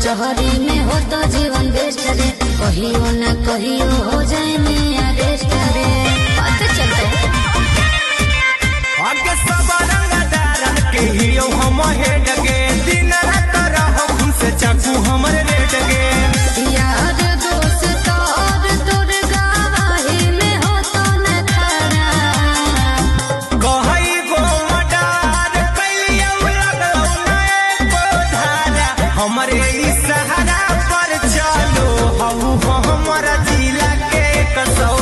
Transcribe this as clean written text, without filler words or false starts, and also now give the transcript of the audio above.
कचहरी में हो तो जीवन बेस्ट रे, कहियो न कहियो हो जाए अरेस्ट रे। पता चलते आगे सब रंगदारन के हियो हम हेड के, दिन रात रहो खून से चाकू हमरे रेट के। यार दोस्त और तोर गवाही में हो तो न खरा, कहई गो मडार कैलियो लगलो ना एको धारा, हमरे ई सहारा पर चलो हऊ हमारा जिला के कसौ